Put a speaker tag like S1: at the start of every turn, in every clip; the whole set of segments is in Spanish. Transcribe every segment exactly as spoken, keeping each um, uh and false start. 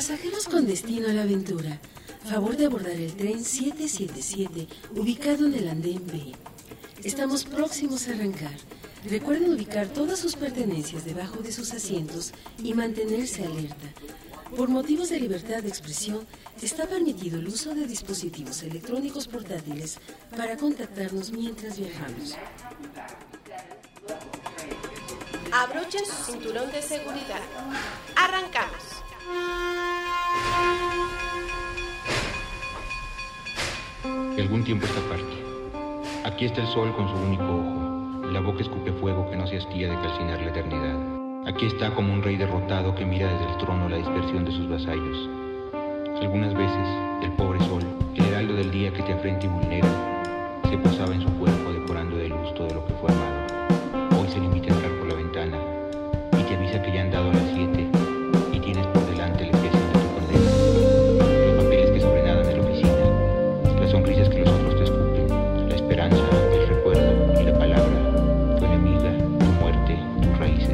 S1: Pasajeros con destino a la aventura, favor de abordar el tren siete siete siete, ubicado en el andén B. Estamos próximos a arrancar. Recuerden ubicar todas sus pertenencias debajo de sus asientos y mantenerse alerta. Por motivos de libertad de expresión, está permitido el uso de dispositivos electrónicos portátiles para contactarnos mientras viajamos.
S2: Abrochen su cinturón de seguridad. Arrancamos.
S3: De algún tiempo esta parte. Aquí está el sol con su único ojo, la boca escupe fuego que no se hastía de calcinar la eternidad. Aquí está como un rey derrotado que mira desde el trono la dispersión de sus vasallos. Algunas veces, el pobre sol, el heraldo del día que te afrenta y vulnera, se posaba en su cuerpo decorando de luz todo lo que fue amado. Hoy se limita a entrar por la ventana y te avisa que ya han dado las siete y tienes por delante la expiación de tu condena. Los papeles que sobrenadan en la oficina, las sonrisas que los otros te escupen, la esperanza, el recuerdo y la palabra, tu enemiga, tu muerte, tus raíces.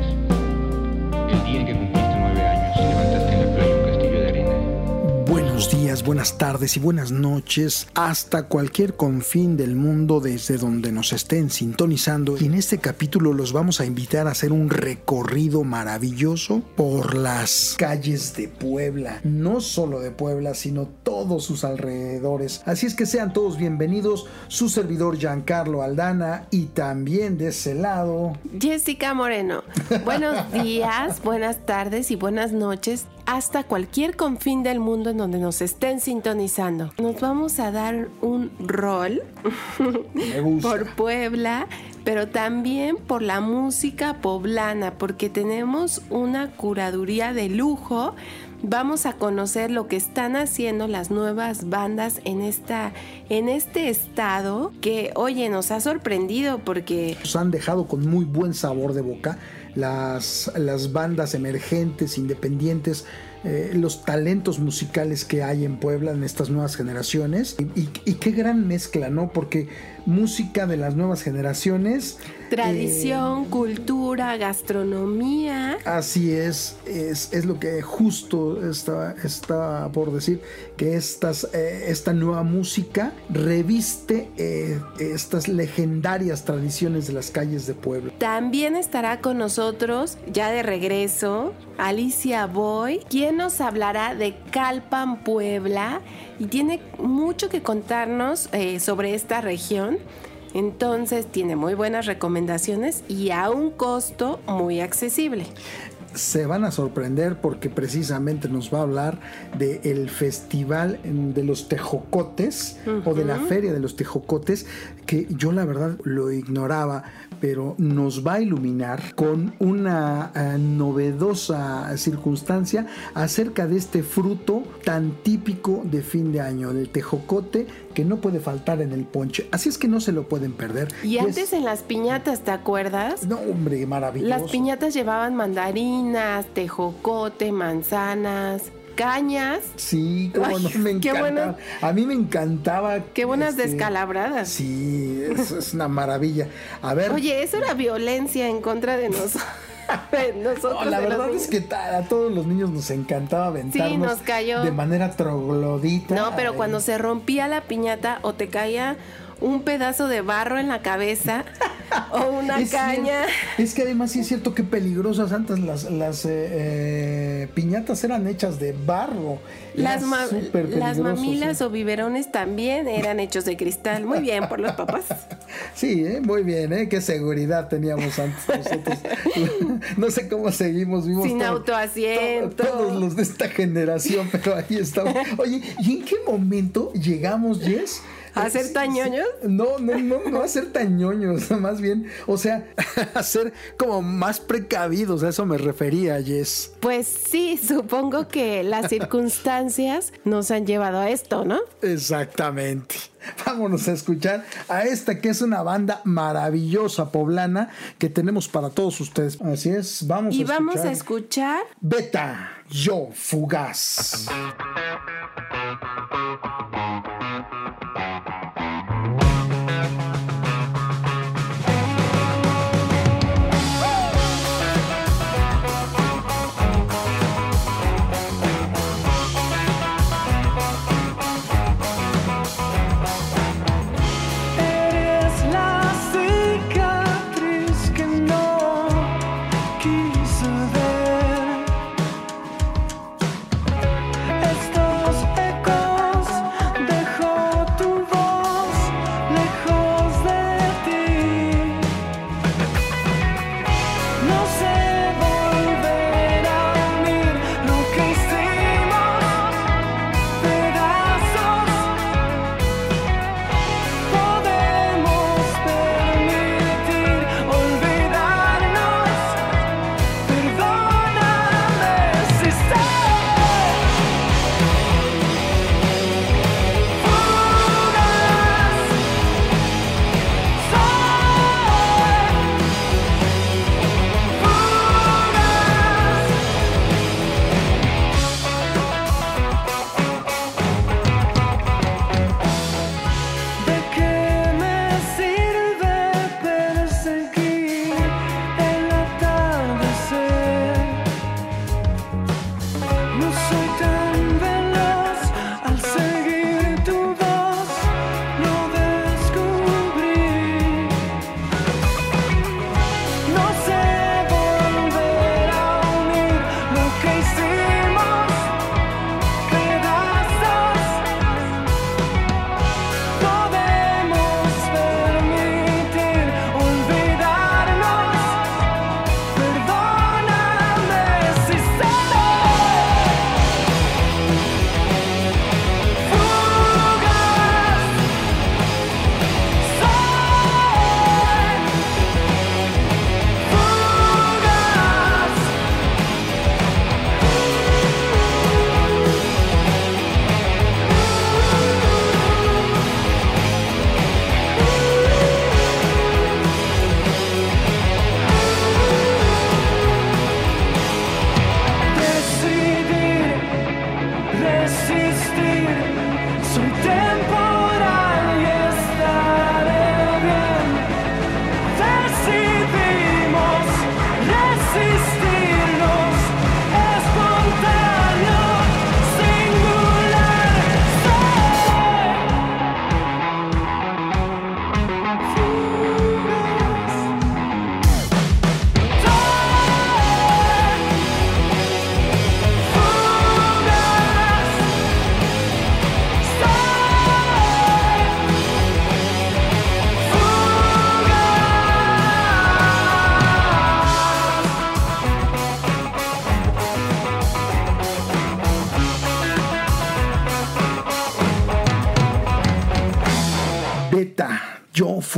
S3: El día en que cumpliste nueve años, levantaste en la playa un castillo de arena.
S4: Buenos días, buenas tardes y buenas noches hasta cualquier confín del mundo desde donde nos estén sintonizando. Y en este capítulo los vamos a invitar a hacer un recorrido maravilloso por las calles de Puebla. No solo de Puebla, sino todos sus alrededores. Así es que sean todos bienvenidos. Su servidor Giancarlo Aldana y también de ese lado
S2: Jessica Moreno. Buenos días, buenas tardes y buenas noches hasta cualquier confín del mundo en donde nos estén sintonizando. Nos vamos a dar un rol
S4: Me gusta.
S2: por Puebla, pero también por la música poblana, porque tenemos una curaduría de lujo. Vamos a conocer lo que están haciendo las nuevas bandas en esta, en este estado que, oye, nos ha sorprendido porque
S4: nos han dejado con muy buen sabor de boca las, las bandas emergentes, independientes, eh, los talentos musicales que hay en Puebla en estas nuevas generaciones. Y, y, y qué gran mezcla, ¿no? Porque música de las nuevas generaciones,
S2: tradición,
S4: eh,
S2: cultura, gastronomía.
S4: Así es, es, es lo que justo estaba, estaba por decir, que estas, eh, esta nueva música reviste eh, estas legendarias tradiciones de las calles de Puebla.
S2: También estará con nosotros, ya de regreso, Alicia Boy, quien nos hablará de Calpan, Puebla, y tiene mucho que contarnos eh, sobre esta región. Entonces tiene muy buenas recomendaciones y a un costo muy accesible.
S4: Se van a sorprender porque precisamente nos va a hablar del Festival de los Tejocotes, uh-huh, o de la Feria de los Tejocotes, que yo la verdad lo ignoraba, pero nos va a iluminar con una uh, novedosa circunstancia acerca de este fruto tan típico de fin de año, del tejocote, que no puede faltar en el ponche. Así es que no se lo pueden perder.
S2: Y, y antes
S4: es...
S2: en las piñatas, ¿te acuerdas?
S4: No, hombre, maravilloso.
S2: Las piñatas llevaban mandarinas, tejocote, manzanas, cañas.
S4: Sí, como
S2: Ay,
S4: no, me encantaba.
S2: Buena...
S4: A mí me encantaba.
S2: Qué buenas este... descalabradas.
S4: Sí, es, es una maravilla. A ver.
S2: Oye, eso era violencia en contra de nosotros. Nosotros
S4: no, la verdad es que a todos los niños nos encantaba aventarnos,
S2: sí, nos cayó
S4: de manera troglodita.
S2: No, pero Ay. cuando se rompía la piñata o te caía un pedazo de barro en la cabeza o una
S4: es
S2: caña.
S4: Cierto. Es que además sí es cierto que peligrosas antes las, las eh, eh, piñatas eran hechas de barro.
S2: Las, ma- las mamilas, sí, o biberones también eran hechos de cristal. Muy bien por los papás.
S4: Sí, ¿eh? Muy bien, ¿eh? Qué seguridad teníamos antes nosotros. No sé cómo seguimos vivos.
S2: Sin todo, autoasiento.
S4: Todo, todos los de esta generación, pero ahí estamos. Oye, ¿y en qué momento llegamos, Jess?
S2: ¿A ser tan ñoños?
S4: No, no, no, no a ser tan ñoños, más bien, o sea, a ser como más precavidos, a eso me refería, Jess.
S2: Pues sí, supongo que las circunstancias nos han llevado a esto, ¿no?
S4: Exactamente. Vámonos a escuchar a esta que es una banda maravillosa poblana que tenemos para todos ustedes. Así es, vamos
S2: y
S4: a escuchar.
S2: Y vamos a escuchar
S4: Beta, Yo Fugaz.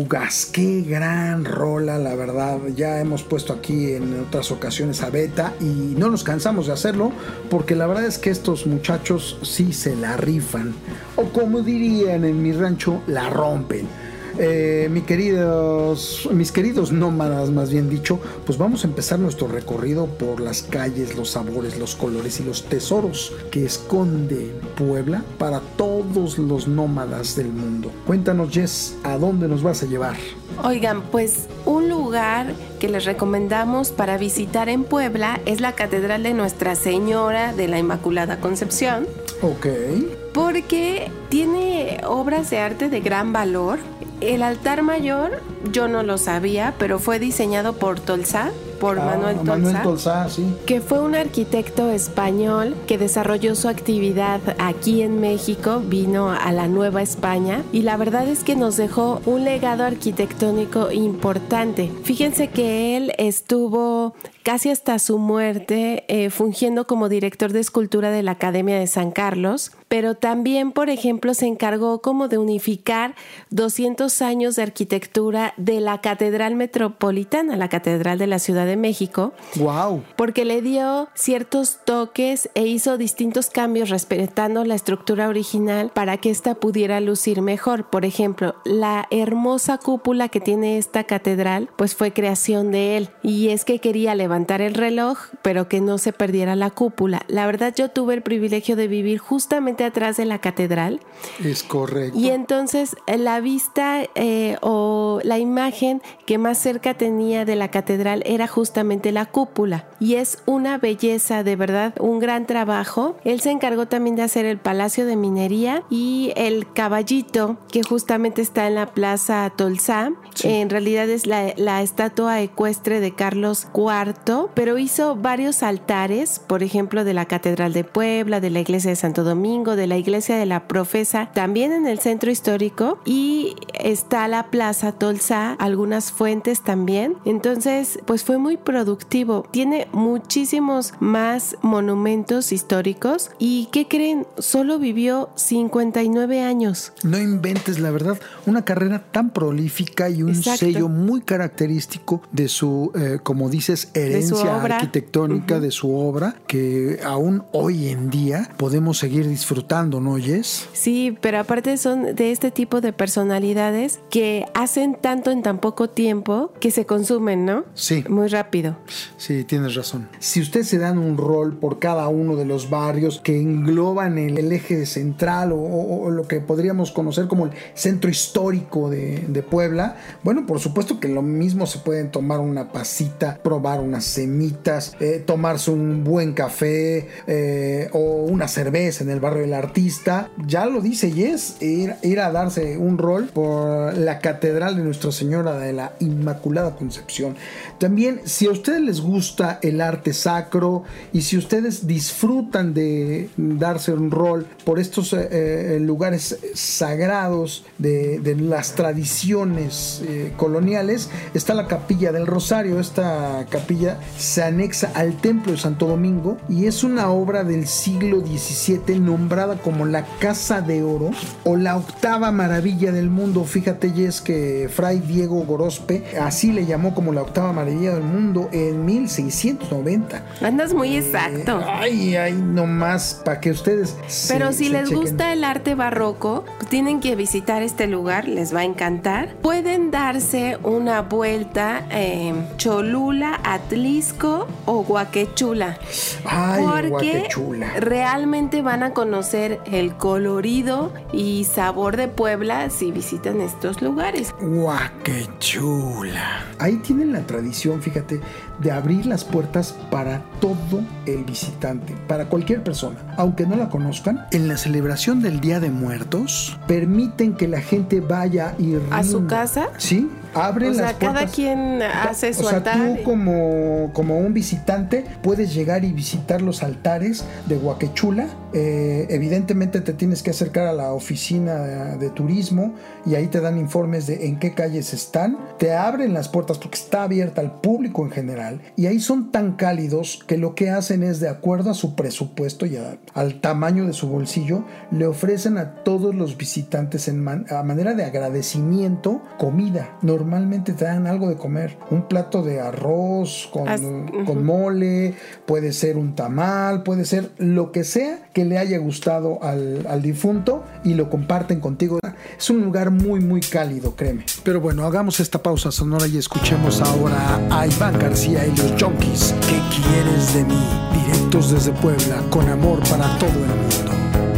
S4: Fugaz, qué gran rola, la verdad. Ya hemos puesto aquí en otras ocasiones a Beta y no nos cansamos de hacerlo porque la verdad es que estos muchachos sí se la rifan, o como dirían en mi rancho, la rompen. Eh, mi queridos, mis queridos nómadas, más bien dicho, pues vamos a empezar nuestro recorrido por las calles, los sabores, los colores y los tesoros que esconde Puebla para todos los nómadas del mundo. Cuéntanos, Jess, ¿a dónde nos vas a llevar?
S2: Oigan, pues un lugar que les recomendamos para visitar en Puebla es la Catedral de Nuestra Señora de la Inmaculada Concepción.
S4: Ok.
S2: Porque tiene obras de arte de gran valor. El altar mayor, yo no lo sabía, pero fue diseñado por Tolsá, por ah, Manuel Tolsá,
S4: Manuel Tolsá, sí.
S2: que fue un arquitecto español que desarrolló su actividad aquí en México, vino a la Nueva España y la verdad es que nos dejó un legado arquitectónico importante. Fíjense que él estuvo casi hasta su muerte eh, fungiendo como director de escultura de la Academia de San Carlos, pero también, por ejemplo, se encargó como de unificar doscientos años de arquitectura de la Catedral Metropolitana, la Catedral de la Ciudad de México.
S4: ¡Wow!
S2: Porque le dio ciertos toques e hizo distintos cambios respetando la estructura original para que ésta pudiera lucir mejor. Por ejemplo, la hermosa cúpula que tiene esta catedral, pues fue creación de él. Y es que quería levantar el reloj, pero que no se perdiera la cúpula. La verdad, yo tuve el privilegio de vivir justamente atrás de la catedral.
S4: Es correcto.
S2: Y entonces la vista eh, o la imagen que más cerca tenía de la catedral era justamente la cúpula. Y es una belleza, de verdad, un gran trabajo. Él se encargó también de hacer el Palacio de Minería y el caballito que justamente está en la Plaza Tolsá. Sí. En realidad es la, la estatua ecuestre de Carlos cuarto, pero hizo varios altares, por ejemplo, de la Catedral de Puebla, de la Iglesia de Santo Domingo, de la Iglesia de la Profesa, también en el centro histórico, y está la Plaza Tolsá, algunas fuentes también. Entonces, pues fue muy productivo. Tiene muchísimos más monumentos históricos y ¿qué creen? Solo vivió cincuenta y nueve años.
S4: No inventes, la verdad, una carrera tan prolífica y un Exacto. sello muy característico de su, eh, como dices, herencia arquitectónica, uh-huh. de su obra, que aún hoy en día podemos seguir disfrutando, ¿no, Jess?
S2: Sí, pero aparte son de este tipo de personalidades que hacen tanto en tan poco tiempo que se consumen, ¿no?
S4: Sí.
S2: Muy rápido.
S4: Sí, tienes razón. Si ustedes se dan un rol por cada uno de los barrios que engloban el, el eje central o, o, o lo que podríamos conocer como el centro histórico de, de Puebla, bueno, por supuesto que lo mismo se pueden tomar una pasita, probar unas semitas, eh, tomarse un buen café eh, o una cerveza en el barrio del Artista. Ya lo dice Jess, ir, ir a darse un rol por la Catedral de Nuestra Señora de la Inmaculada Concepción. También, si a ustedes les gusta el arte sacro y si ustedes disfrutan de darse un rol por estos eh, lugares sagrados de, de las tradiciones eh, coloniales, está la Capilla del Rosario. Esta capilla se anexa al Templo de Santo Domingo y es una obra del siglo diecisiete nombrada como la Casa de Oro o la octava maravilla del mundo. Fíjate, Jess, que Fray Diego Gorospe así le llamó como la octava maravilla del mundo en mil seiscientos noventa.
S2: Andas muy exacto.
S4: Eh, ay, ay, nomás para que ustedes
S2: Pero
S4: se,
S2: si
S4: se
S2: les
S4: chequen.
S2: gusta el arte barroco, pues tienen que visitar este lugar, les va a encantar. Pueden darse una vuelta en eh, Cholula, Atlisco o Guaquechula.
S4: Ay,
S2: porque
S4: Guaquechula.
S2: Realmente van a conocer el colorido y sabor de Puebla si visitan estos lugares.
S4: Guaquechula. Ahí tienen la tradición, fíjate, de abrir las puertas para todo el visitante, para cualquier persona, aunque no la conozcan. En la celebración del Día de Muertos, permiten que la gente vaya y rinda.
S2: ¿A su casa?
S4: Sí, abren
S2: o sea,
S4: las puertas.
S2: cada quien hace su
S4: o sea,
S2: altar.
S4: tú como, como un visitante puedes llegar y visitar los altares de Huaquechula. Eh, evidentemente te tienes que acercar a la oficina de, de turismo y ahí te dan informes de en qué calles están. Te abren las puertas porque está abierta al público en general y ahí son tan cálidos que lo que hacen es, de acuerdo a su presupuesto y a, al tamaño de su bolsillo, le ofrecen a todos los visitantes en man, a manera de agradecimiento comida. Normalmente te dan algo de comer, un plato de arroz con, As, uh-huh. con mole, puede ser un tamal, puede ser lo que sea que le haya gustado al, al difunto y lo comparten contigo. Es un lugar muy muy cálido, créeme. Pero bueno, hagamos esta pausa sonora y escuchemos ahora a Iván García y los Junkies. ¿Qué quieres de mí? Directos desde Puebla, con amor para todo el mundo.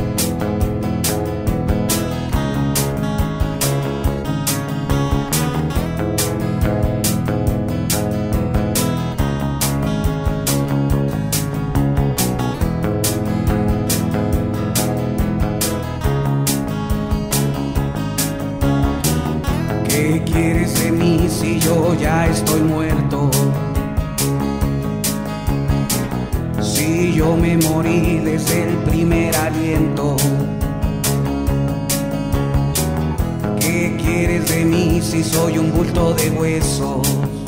S5: ¿Qué quieres de mí si yo ya estoy muerto? Si yo me morí desde el primer aliento. ¿Qué quieres de mí si soy un bulto de huesos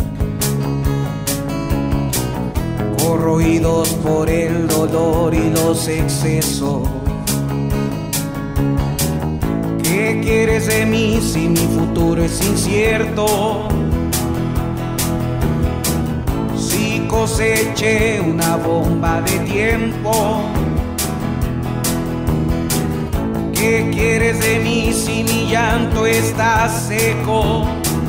S5: corroídos por el dolor y los excesos? ¿Qué quieres de mí si mi futuro es incierto? Si coseché una bomba de tiempo. ¿Qué quieres de mí si mi llanto está seco?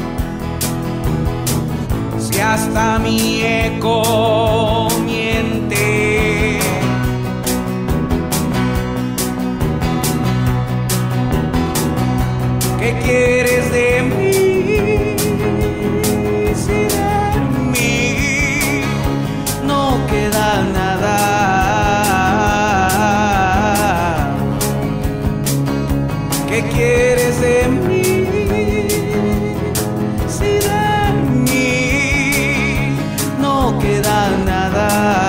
S5: Si hasta mi eco miente. ¿Qué quieres de mí? Si de mí no queda nada. ¿Qué quieres de mí? Si de mí no queda nada.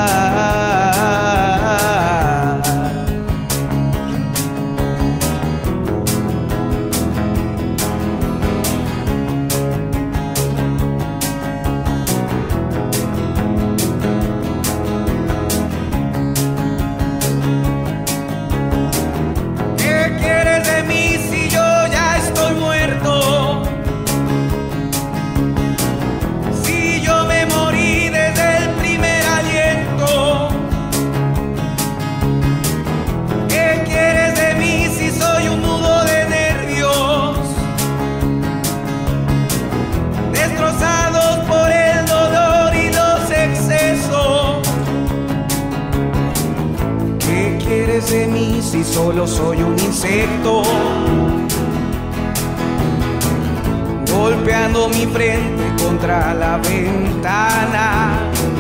S5: De mí si solo soy un insecto golpeando mi frente contra la ventana?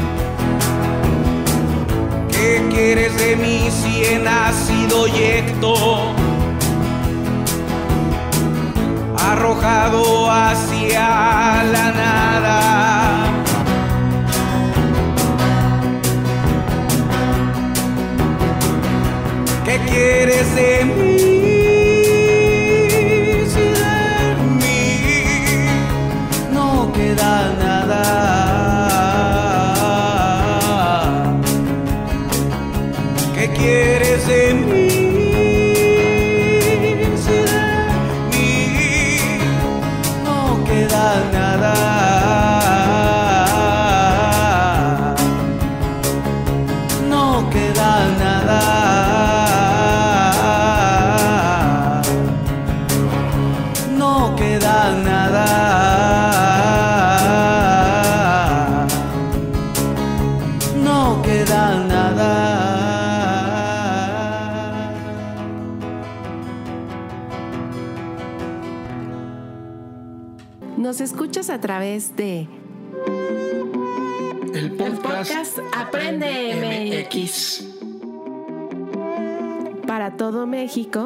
S5: ¿Qué quieres de mí si he nacido yecto arrojado hacia la nada? ¿Qué quieres de mí? Si de mí no queda nada. ¿Qué quieres de mí? Si de mí no queda nada. No queda nada.
S2: Nos escuchas a través de
S4: el podcast,
S2: el podcast Aprende M X para todo México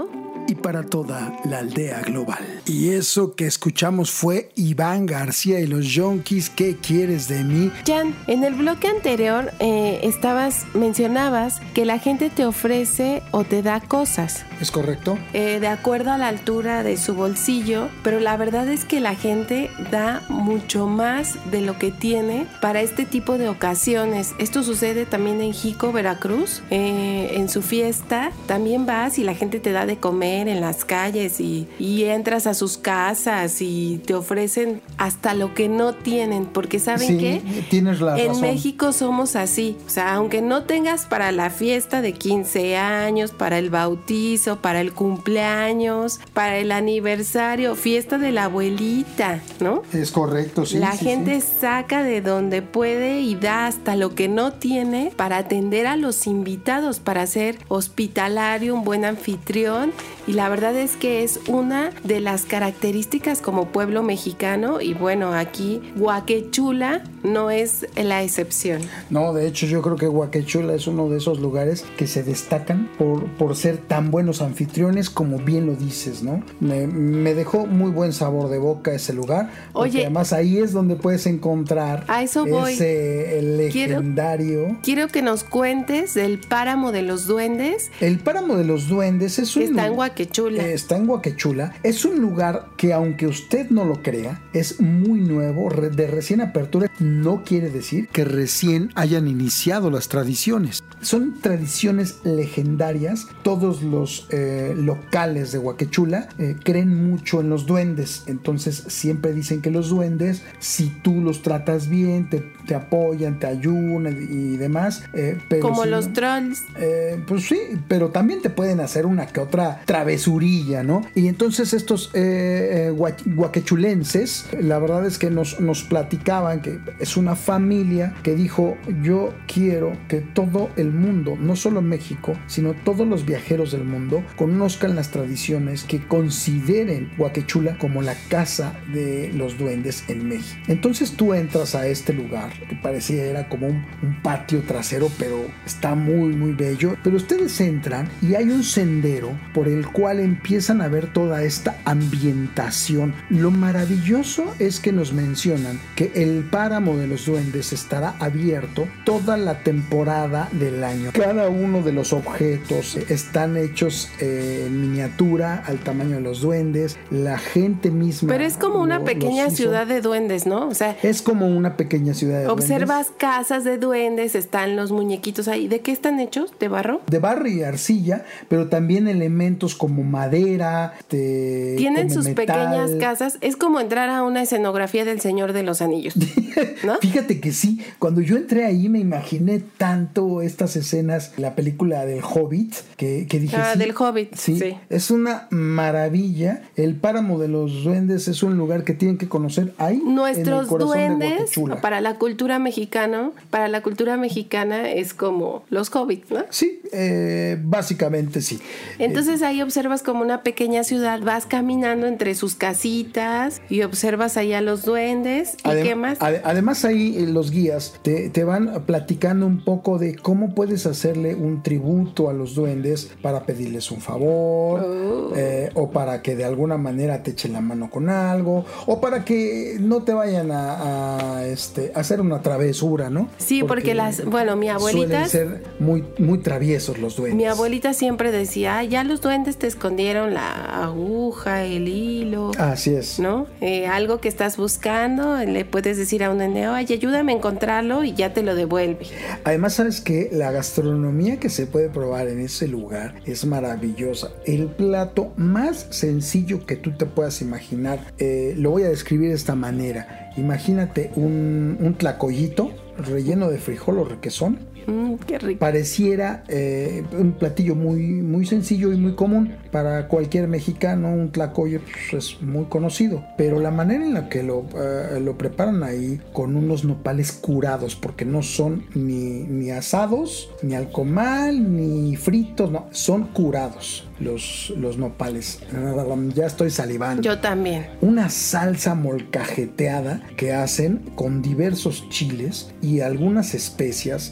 S4: y para toda la aldea global. Y eso que escuchamos fue Iván García y los Yonkis, ¿qué quieres de mí?
S2: Jan, en el bloque anterior eh, estabas, mencionabas que la gente te ofrece o te da cosas.
S4: ¿Es correcto?
S2: Eh, de acuerdo a la altura de su bolsillo, pero la verdad es que la gente da mucho más de lo que tiene para este tipo de ocasiones. Esto sucede también en Jico, Veracruz. Eh, en su fiesta también vas y la gente te da de comer en las calles y, y entras a sus casas y te ofrecen hasta lo que no tienen, porque ¿saben
S4: sí,
S2: qué?
S4: Tienes la
S2: en
S4: razón.
S2: México somos así, o sea, aunque no tengas para la fiesta de quince años, para el bautizo, para el cumpleaños, para el aniversario, fiesta de la abuelita, ¿no?
S4: Es correcto, sí.
S2: La
S4: sí,
S2: gente
S4: sí.
S2: saca de donde puede y da hasta lo que no tiene para atender a los invitados, para ser hospitalario, un buen anfitrión, y la verdad es que es una de las características como pueblo mexicano, y bueno, aquí Huaquechula no es la excepción.
S4: No, de hecho yo creo que Huaquechula es uno de esos lugares que se destacan por, por ser tan buenos anfitriones, como bien lo dices, ¿no? Me, me dejó muy buen sabor de boca ese lugar, porque
S2: Oye,
S4: además ahí es donde puedes encontrar
S2: a eso voy.
S4: ese legendario...
S2: Quiero, quiero que nos cuentes del Páramo de los Duendes.
S4: El Páramo de los Duendes es un...
S2: Está en Huaquechula.
S4: Eh, está en Huaquechula. Es un lugar que, aunque usted no lo crea, es muy nuevo, re, de recién apertura. No quiere decir que recién hayan iniciado las tradiciones. Son tradiciones legendarias. Todos los eh, locales de Huaquechula eh, creen mucho en los duendes. Entonces siempre dicen que los duendes, si tú los tratas bien, te, te apoyan, te ayudan y demás. Eh, pero
S2: Como
S4: si
S2: los
S4: no,
S2: trolls.
S4: Eh, pues sí, pero también te pueden hacer una que otra travesurilla, ¿no? Y entonces estos eh, eh, huaquechulenses, la verdad es que nos, nos platicaban que es una familia que dijo: yo quiero que todo el mundo, no solo México, sino todos los viajeros del mundo, conozcan las tradiciones, que consideren Huaquechula como la casa de los duendes en México. Entonces tú entras a este lugar, que parecía era como un, un patio trasero, pero está muy muy bello. Pero ustedes entran y hay un sendero por el cual empiezan a ver toda esta ambientación. Lo maravilloso es que nos mencionan que el Páramo de los Duendes estará abierto toda la temporada del año. Cada uno de los objetos están hechos eh, en miniatura al tamaño de los duendes. La gente misma...
S2: Pero es como una
S4: lo,
S2: pequeña ciudad de duendes, ¿no? O sea,
S4: es como una pequeña ciudad de
S2: observas
S4: duendes.
S2: casas de duendes, están los muñequitos ahí. ¿De qué están hechos? ¿De barro?
S4: De barro y arcilla, pero también elementos como madera. De,
S2: Tienen
S4: como
S2: sus
S4: metal.
S2: pequeñas casas. Es como entrar a una escenografía del Señor de los Anillos, ¿no?
S4: Fíjate que sí, cuando yo entré ahí me imaginé tanto estas escenas, la película del Hobbit, que, que dije...
S2: Ah,
S4: sí,
S2: del Hobbit,
S4: sí,
S2: sí.
S4: Es una maravilla. El Páramo de los Duendes es un lugar que tienen que conocer ahí.
S2: Nuestros
S4: en el
S2: duendes,
S4: de
S2: para la cultura mexicana, para la cultura mexicana es como los hobbits, ¿no?
S4: Sí, eh, básicamente sí.
S2: Entonces ahí observas como una pequeña ciudad, vas caminando entre sus casitas y observas ahí a los duendes. ¿Y
S4: Adem-
S2: qué más?
S4: Ad- además ahí eh, los guías te, te van platicando un poco de cómo puedes hacerle un tributo a los duendes para pedirles un favor,
S2: Oh.
S4: eh, o para que de alguna manera te echen la mano con algo, o para que no te vayan a, a, este, a hacer una travesura, ¿no?
S2: Sí, porque, porque las, bueno, mi abuelita...
S4: Suelen ser muy, muy traviesos los duendes.
S2: Mi abuelita siempre decía, ah, ya los duendes te escondieron la aguja, el hilo.
S4: Así es.
S2: ¿No? Eh, algo que estás buscando, le puedes decir a un duende, oye, ayúdame a encontrarlo y ya te lo devuelve.
S4: Además, sabes que la gastronomía que se puede probar en ese lugar es maravillosa. El plato más sencillo que tú te puedas imaginar, eh, lo voy a describir de esta manera. Imagínate un, un tlacoyito relleno de frijol o requesón.
S2: Mm, qué rico.
S4: Pareciera eh, un platillo muy, muy sencillo y muy común. Para cualquier mexicano un tlacoyo pues, es muy conocido, pero la manera en la que lo, uh, lo preparan ahí, con unos nopales curados, porque no son ni, ni asados, ni al comal, ni fritos, no, son curados los, los nopales. Ya estoy salivando.
S2: Yo también.
S4: Una salsa molcajeteada que hacen con diversos chiles y algunas especias que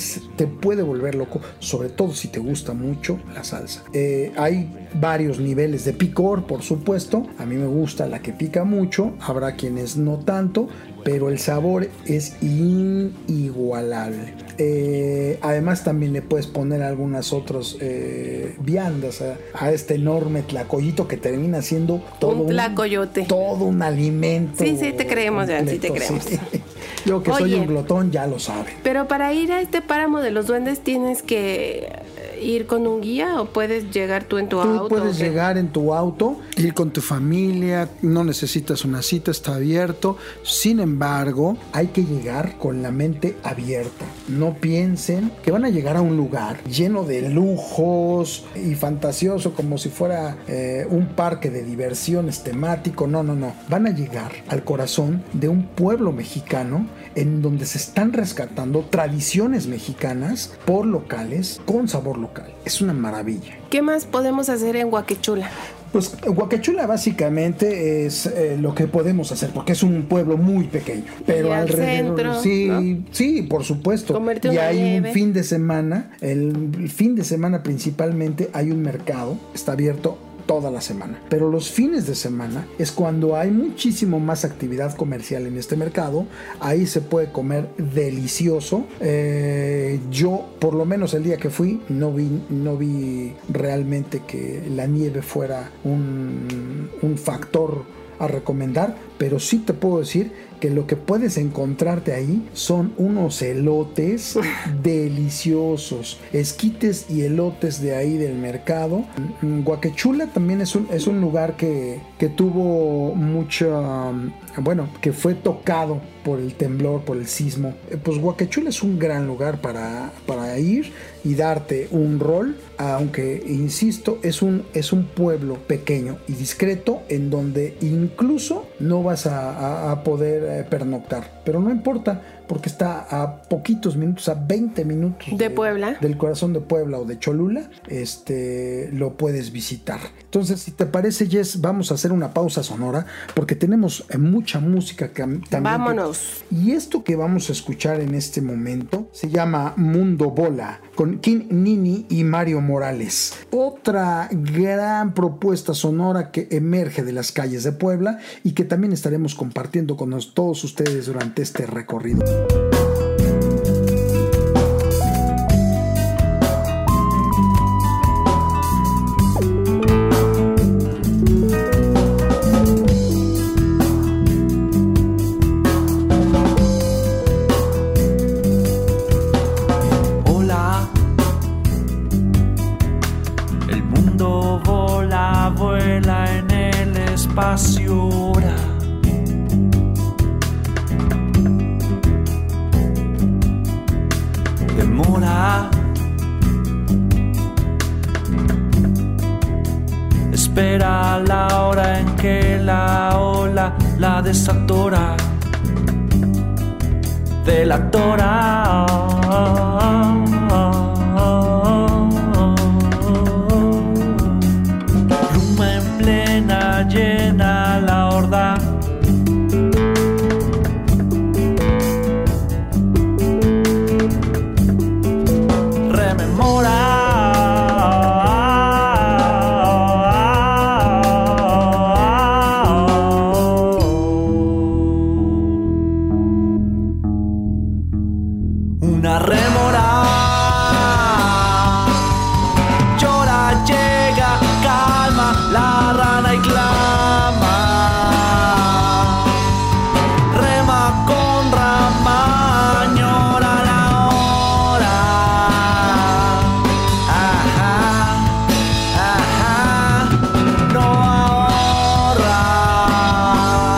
S4: te puede volver loco, sobre todo si te gusta mucho la salsa. Eh, hay varios niveles de picor, por supuesto. A mí me gusta la que pica mucho, habrá quienes no tanto, pero el sabor es inigualable. Eh, además también le puedes poner algunas otras eh, viandas a, a este enorme tlacoyito que termina siendo todo
S2: un tlacoyote,
S4: un, todo un alimento.
S2: Sí, sí te creemos, completo, ya, sí te creemos. Sí.
S4: Yo que
S2: Oye,
S4: soy un glotón ya lo saben.
S2: Pero para ir a este páramo de los duendes tienes que ir con un guía o puedes llegar tú en tu
S4: tú
S2: auto.
S4: Tú puedes
S2: ¿o qué?
S4: llegar en tu auto, ir con tu familia, no necesitas una cita, está abierto. Sin embargo, hay que llegar con la mente abierta. No piensen que van a llegar a un lugar lleno de lujos y fantasioso como si fuera eh, un parque de diversiones temático. No, no, no. Van a llegar al corazón de un pueblo mexicano en donde se están rescatando tradiciones mexicanas por locales con sabor local. Es una maravilla.
S2: ¿Qué más podemos hacer en Huaquechula?
S4: Pues Huaquechula básicamente es eh, lo que podemos hacer, porque es un pueblo muy pequeño. Pero
S2: y al
S4: alrededor,
S2: centro,
S4: sí,
S2: ¿no?
S4: sí, por supuesto.
S2: Comerte
S4: y
S2: una
S4: hay
S2: nieve.
S4: un fin de semana, el fin de semana principalmente hay un mercado, está abierto toda la semana, pero los fines de semana es cuando hay muchísimo más actividad comercial en este mercado. Ahí se puede comer delicioso. eh, yo por lo menos el día que fui no vi, no vi realmente que la nieve fuera un, un factor a recomendar, pero sí te puedo decir que lo que puedes encontrarte ahí son unos elotes deliciosos, esquites y elotes de ahí del mercado. Huaquechula también es un, es un lugar que, que tuvo mucha, bueno, que fue tocado por el temblor, por el sismo. Pues Huaquechula es un gran lugar para, para ir y darte un rol, aunque insisto, es un, es un pueblo pequeño y discreto en donde incluso no vas a, a, a poder eh, pernoctar, pero no importa porque está a poquitos minutos, a veinte minutos
S2: de, de Puebla,
S4: del corazón de Puebla o de Cholula. Este, lo puedes visitar. Entonces, si te parece, Jess, vamos a hacer una pausa sonora porque tenemos eh, mucha música que también.
S2: Vámonos.
S4: Que, y esto que vamos a escuchar en este momento se llama Mundo Bola con King Nini y Mario Morales. Otra gran propuesta sonora que emerge de las calles de Puebla y que también estaremos compartiendo con todos ustedes durante este recorrido.
S5: Hola, el mundo vola, vuela en el espacio ahora. Demora, espera la hora en que la ola la desatora, delatora. Pluma en plena, llena la horda. Una rémora llora, llega, calma la rana y clama, rema con rama, añora la hora. Ajá, ajá, no ahorra.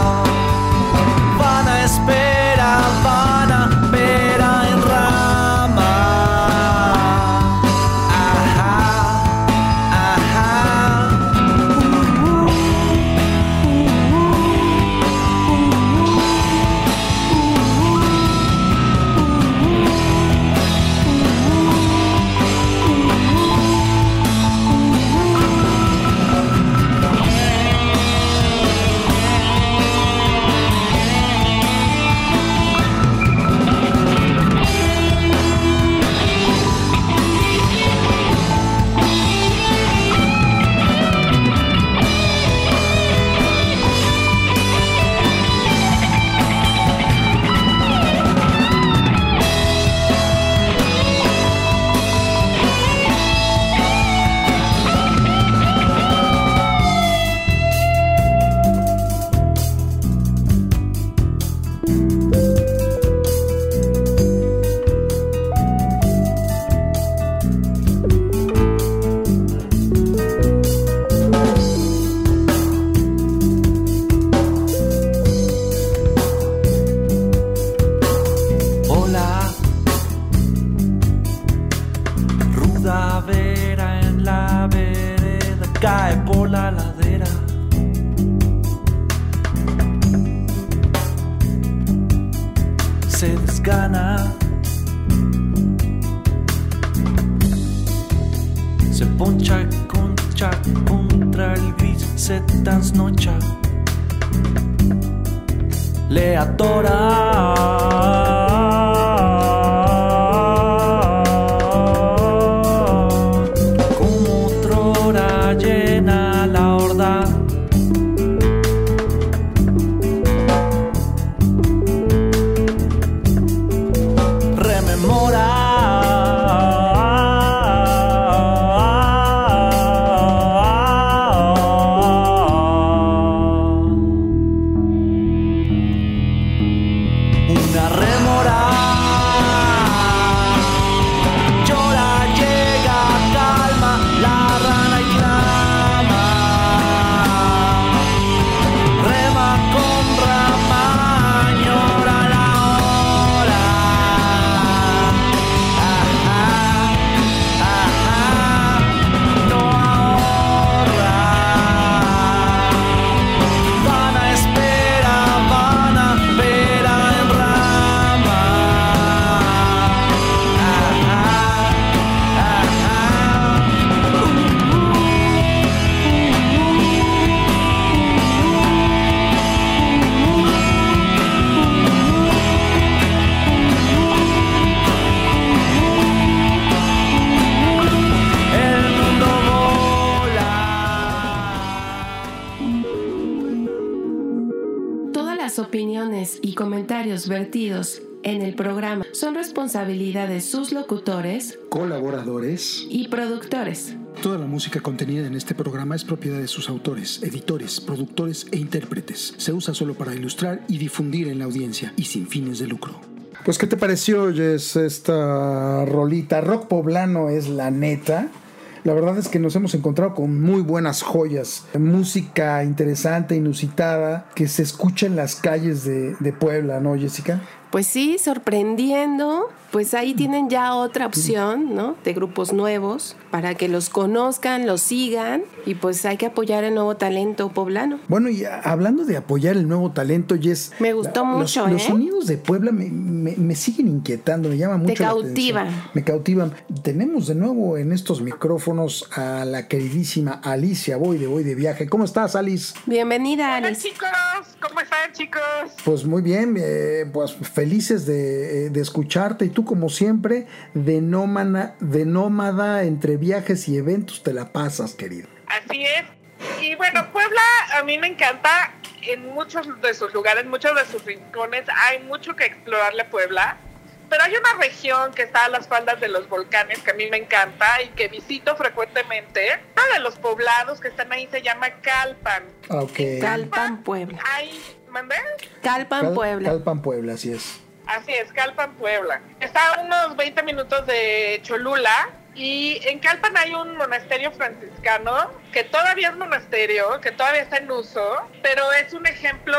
S5: Van a esperar, van a esperar en rama.
S6: se desgana. Se poncha, concha contra el gris, se trasnocha. Le atora.
S2: Opiniones y comentarios vertidos en el programa son responsabilidad de sus locutores,
S4: colaboradores
S2: y productores.
S4: Toda la música contenida en este programa es propiedad de sus autores, editores, productores e intérpretes. Se usa solo para ilustrar y difundir en la audiencia y sin fines de lucro. Pues, ¿qué te pareció, Jess, esta rolita? Rock poblano es la neta. La verdad es que nos hemos encontrado con muy buenas joyas, música interesante, inusitada, que se escucha en las calles de, de Puebla, ¿no, Jessica?
S2: Pues sí, sorprendiendo. Pues ahí tienen ya otra opción, ¿no? De grupos nuevos para que los conozcan, los sigan, y pues hay que apoyar el nuevo talento poblano.
S4: Bueno, y hablando de apoyar el nuevo talento, Jess,
S2: me gustó
S4: la,
S2: mucho,
S4: los,
S2: ¿eh?
S4: Los sonidos de Puebla me, me, me siguen inquietando, me llama mucho
S2: Te cautivan.
S4: la atención. Me cautivan. Tenemos de nuevo en estos micrófonos a la queridísima Alicia Boy de Voy de Viaje. ¿Cómo estás, Alice?
S2: Bienvenida,
S7: Hola,
S2: Alice.
S7: chicos, ¿cómo están, chicos?
S4: Pues muy bien, eh, pues felices de, de escucharte, y tú, como siempre, de nómada, de nómada entre viajes y eventos te la pasas, querido.
S7: Así es. Y bueno, Puebla a mí me encanta. En muchos de sus lugares, muchos de sus rincones, hay mucho que explorarle a Puebla. Pero hay una región que está a las faldas de los volcanes que a mí me encanta y que visito frecuentemente. Uno de los poblados que están ahí se llama Calpan.
S4: Okay.
S2: Calpan, Puebla.
S7: Hay, ¿mandé?
S2: Calpan,
S4: Cal,
S2: Puebla.
S4: Calpan, Puebla, así es.
S7: Así es, Calpan, Puebla. Está a unos veinte minutos de Cholula. Y en Calpan hay un monasterio franciscano que todavía es monasterio, que todavía está en uso, pero es un ejemplo,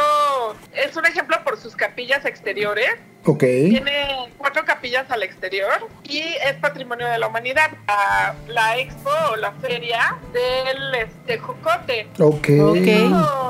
S7: es un ejemplo por sus capillas exteriores.
S4: Ok.
S7: Tiene cuatro capillas al exterior y es patrimonio de la humanidad. La, la expo o la feria del tejocote.
S4: Ok.
S2: Ok.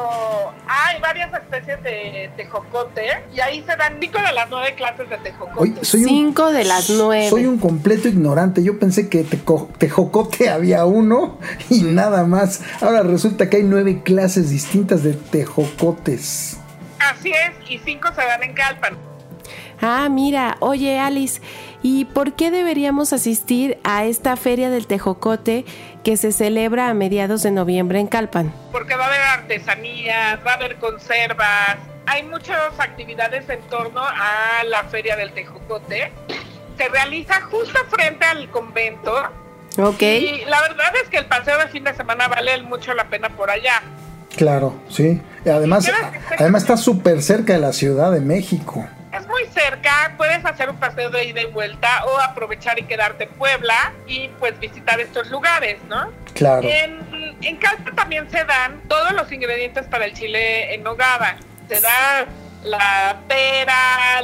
S7: Hay varias especies de tejocote y ahí se dan cinco de las nueve clases de tejocote.
S4: Oye, soy un,
S2: cinco de las nueve.
S4: Soy un completo ignorante. Yo pensé que teco, tejocote había uno y nada más. Ahora resulta que hay nueve clases distintas de tejocotes.
S7: Así es, y cinco se dan en Calpan.
S2: Ah, mira, oye, Alice, ¿y por qué deberíamos asistir a esta feria del tejocote que se celebra a mediados de noviembre en Calpan?
S7: Porque va a haber artesanías, va a haber conservas, hay muchas actividades en torno a la feria del tejocote. Se realiza justo frente al convento.
S2: Ok.
S7: Y la verdad es que el paseo de fin de semana vale mucho la pena por allá.
S4: Claro, sí. Además, además está súper cerca de la Ciudad de México.
S7: Es muy cerca, puedes hacer un paseo de ida y vuelta o aprovechar y quedarte en Puebla y pues visitar estos lugares, ¿no?
S4: Claro.
S7: En, en Calpan también se dan todos los ingredientes para el chile en nogada. Se da la pera, la,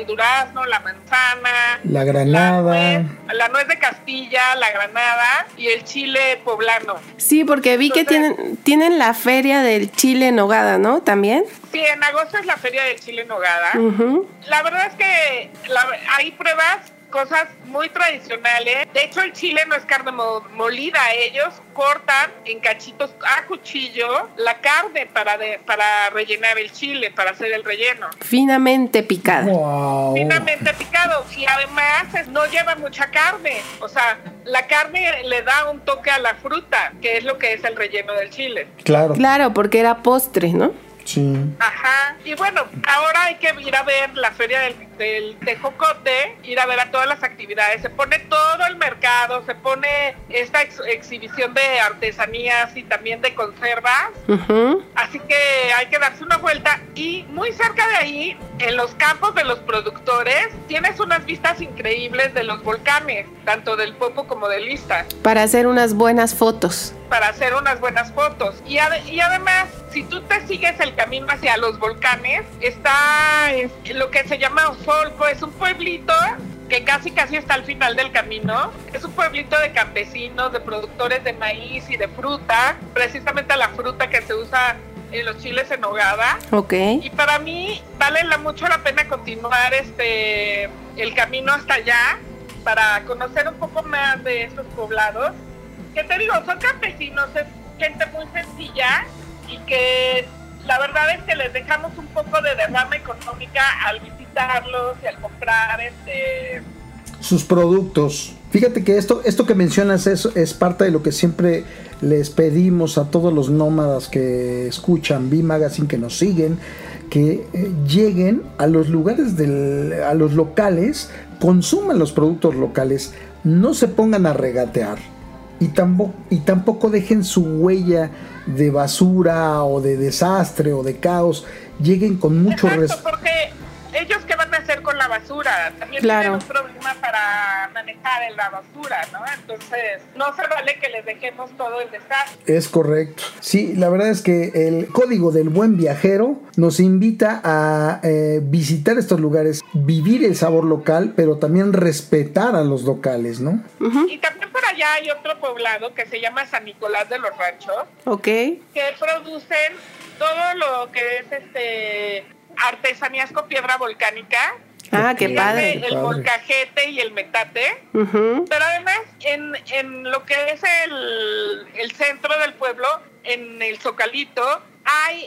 S7: el durazno, la manzana,
S4: la granada,
S7: la nuez, la nuez de Castilla, la granada y el chile poblano.
S2: Sí, porque vi
S7: Entonces,
S2: que tienen, tienen la feria del chile en nogada, ¿no? ¿También?
S7: Sí, en agosto es la feria del chile en nogada.
S2: Uh-huh.
S7: La verdad es que la, hay pruebas, cosas muy tradicionales. De hecho, el chile no es carne mo- molida. Ellos cortan en cachitos a cuchillo la carne para, de, para rellenar el chile, para hacer el relleno.
S2: Finamente picada.
S4: Wow.
S7: Finamente picado. Y además es, no lleva mucha carne. O sea, la carne le da un toque a la fruta, que es lo que es el relleno del chile.
S4: Claro.
S2: Claro, porque era postre, ¿no?
S4: Sí.
S7: Ajá. Y bueno, ahora hay que ir a ver la feria del, del tejocote, ir a ver a todas las actividades. Se pone todo el mercado, se pone esta ex- exhibición de artesanías y también de conservas.
S2: Uh-huh.
S7: Así que hay que darse una vuelta. Y muy cerca de ahí, en los campos de los productores, tienes unas vistas increíbles de los volcanes, tanto del Popo como del Ista,
S2: Para hacer unas buenas fotos.
S7: para hacer unas buenas fotos. Y, ad- y además, si tú te sigues el camino hacia los volcanes, está es, lo que se llama Osolco, es un pueblito que casi casi está al final del camino. Es un pueblito de campesinos, de productores de maíz y de fruta, precisamente la fruta que se usa en los chiles en nogada.
S2: Ok.
S7: Y para mí vale la, mucho la pena continuar este el camino hasta allá para conocer un poco más de estos poblados. ¿Qué te digo? Son campesinos, es gente muy sencilla y que la verdad es que les dejamos un poco de derrama económica al visitarlos y al comprar este
S4: sus productos. Fíjate que esto, esto que mencionas es, es parte de lo que siempre les pedimos a todos los nómadas que escuchan V Magazine, que nos siguen, que eh, lleguen a los lugares, del, a los locales, consuman los productos locales, no se pongan a regatear y tampoco, y tampoco dejen su huella de basura o de desastre o de caos. Lleguen con mucho respeto.
S7: porque ellos qué van a hacer con la basura, también
S2: Claro.
S7: tienen un problema para manejar en la basura, ¿no? Entonces no se vale que les dejemos todo el desastre.
S4: Es correcto. Sí, la verdad es que el Código del Buen Viajero nos invita a eh, visitar estos lugares, vivir el sabor local, pero también respetar a los locales, ¿no?
S2: Uh-huh.
S7: Y también por allá hay otro poblado que se llama San Nicolás de los Ranchos,
S2: Ok.
S7: que producen todo lo que es este artesanías con piedra volcánica.
S2: Ah, qué
S7: Dígame,
S2: padre.
S7: El
S4: Padre.
S7: molcajete y el metate.
S2: Uh-huh.
S7: Pero además, en, en lo que es el, el centro del pueblo, en el Zocalito, hay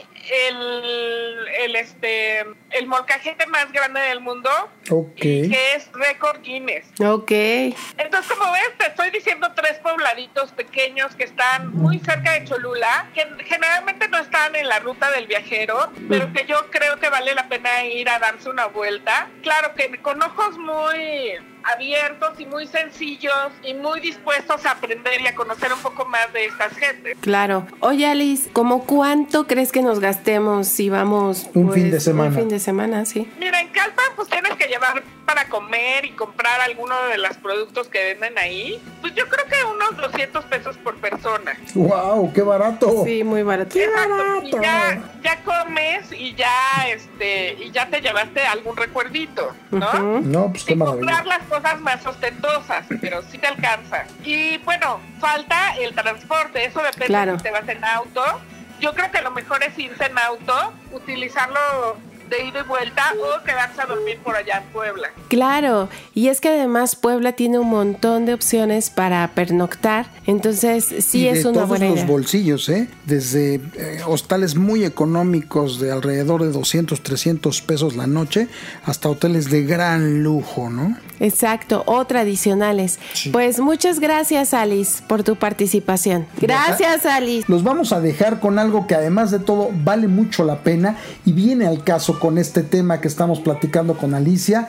S7: el, el, este, el molcajete más grande del mundo,
S4: Ok.
S7: y que es récord Guinness.
S2: Ok.
S7: Entonces, como ves, te estoy diciendo tres pobladitos pequeños que están muy cerca de Cholula, que generalmente no están en la ruta del viajero, pero que yo creo que vale la pena ir a darse una vuelta. Claro que con ojos muy abiertos y muy sencillos y muy dispuestos a aprender y a conocer un poco más de estas gentes.
S2: Claro. Oye, Alice, ¿cómo cuánto crees que nos gastemos si vamos
S4: Un
S2: pues,
S4: fin de semana.
S2: Un fin de semana, sí.
S7: Mira, en Calpa pues tienes que llevar para comer y comprar alguno de los productos que venden ahí. Pues yo creo que unos doscientos pesos por persona.
S4: ¡Wow! ¡Qué barato!
S2: Sí, muy barato.
S7: Exacto. Y ya, ya comes y ya este y ya te llevaste algún recuerdito, ¿no?
S2: Ujú.
S4: No, pues qué
S7: Sin comprar
S4: maravilla.
S7: las cosas más ostentosas, pero sí te alcanza. Y bueno, falta el transporte, eso depende
S2: Claro.
S7: si te vas en auto. Yo creo que lo mejor es irse en auto, utilizarlo de ida y vuelta o quedarse a dormir por allá en Puebla.
S2: Claro, y es que además Puebla tiene un montón de opciones para pernoctar, entonces sí
S4: y
S2: es
S4: de
S2: una
S4: todos
S2: buena
S4: los
S2: idea.
S4: bolsillos, ¿eh? Desde eh, hostales muy económicos de alrededor de doscientos, trescientos pesos la noche hasta hoteles de gran lujo, ¿no?
S2: Exacto, o tradicionales.
S4: Sí.
S2: Pues muchas gracias, Alice, por tu participación. Gracias, Alice.
S4: Los vamos a dejar con algo que además de todo vale mucho la pena y viene al caso con este tema que estamos platicando con Alicia,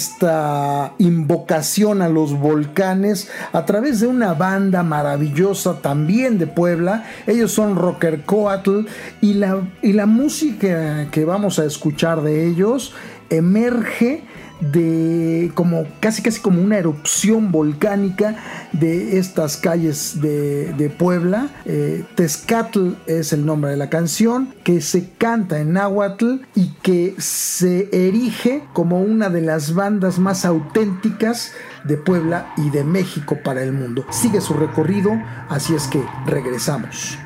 S4: esta invocación a los volcanes a través de una banda maravillosa también de Puebla. Ellos son Rockercoatl y la, y la música que vamos a escuchar de ellos emerge de como casi casi como una erupción volcánica de estas calles de, de Puebla. eh, Tezcatl es el nombre de la canción, que se canta en náhuatl y que se erige como una de las bandas más auténticas de Puebla y de México para el mundo. Sigue su recorrido, así es que regresamos.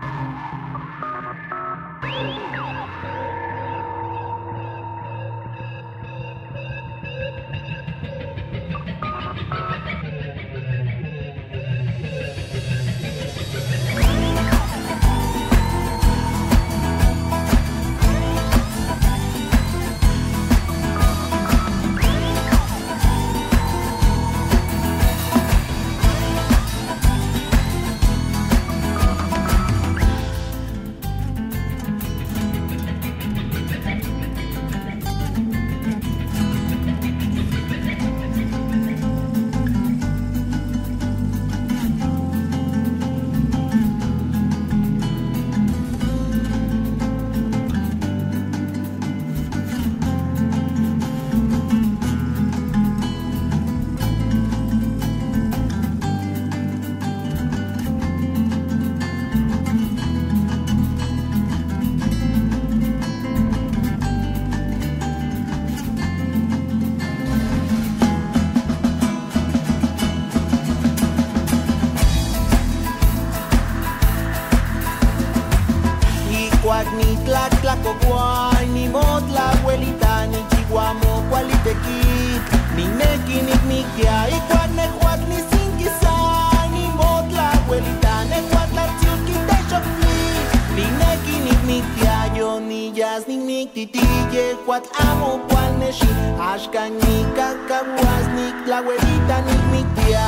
S8: Ni tlac tlacocuay, ni motla abuelita, ni chihuamo, cualitequi, ni nequi, ni niquia, y cuac nehuac, ni sinquisa, ni motla abuelita, nehuac la tziutki te xocni, ni nequi, ni niquia, yo ni yas, ni nictitille, cuat amo, cual neshi, ashka, ni cacahuas, ni la abuelita, ni niquia.